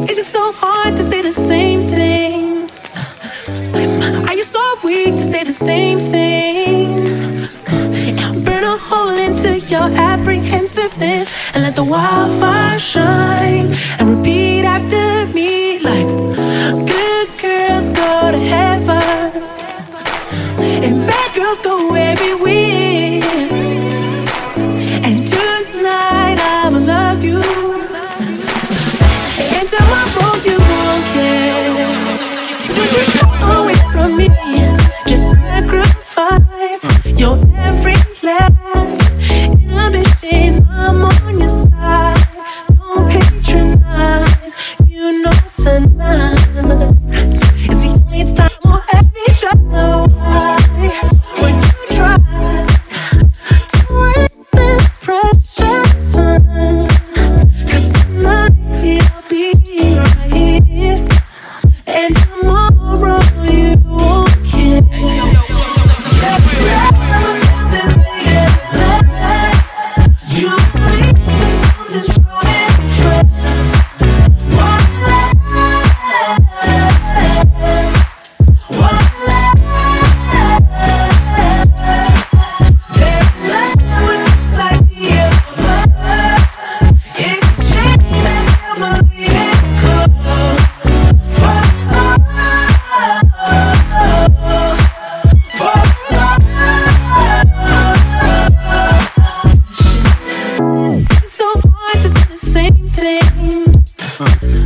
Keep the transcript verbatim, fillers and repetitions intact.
Is it so hard to say the same thing? Are you so weak to say the same thing? Burn a hole into your apprehensiveness and let the wildfire shine. And repeat after me like good girls go to heaven and bad girls go everywhere. And tonight I'ma love you. And tomorrow you won't care. When you go away from me, just sacrifice your every last inhibition. I'm on your side. Don't patronize. You know tonight is the only time we'll have each other. Why would you try to waste this precious time? 'Cause tonight I'll be right here, and tomorrow you won't care. You believe something's wrong and true. One life, one life. There's life with this idea of love. It's a chain that I believe it could. For some, for some. It's so hard to say the same thing.